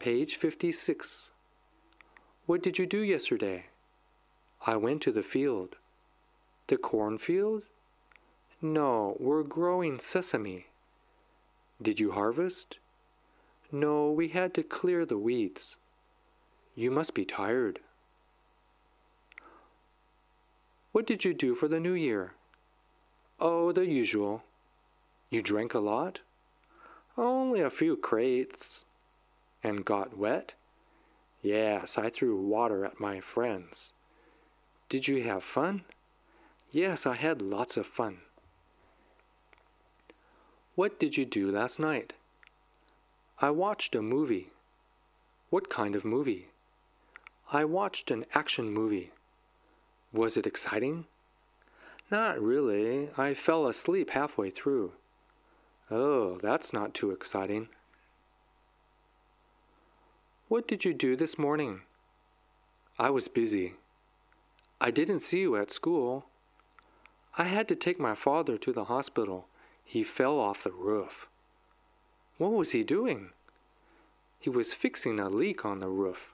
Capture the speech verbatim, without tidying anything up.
Page fifty-six. What did you do yesterday? I went to the field. The cornfield? No, we're growing sesame. Did you harvest? No, we had to clear the weeds. You must be tired. What did you do for the new year? Oh, the usual. You drank a lot? Only a few crates. And got wet? Yes, I threw water at my friends. Did you have fun? Yes, I had lots of fun. What did you do last night? I watched a movie. What kind of movie? I watched an action movie. Was it exciting? Not really. I fell asleep halfway through. Oh, that's not too exciting. What did you do this morning? I was busy. I didn't see you at school. I had to take my father to the hospital. He fell off the roof. What was he doing? He was fixing a leak on the roof.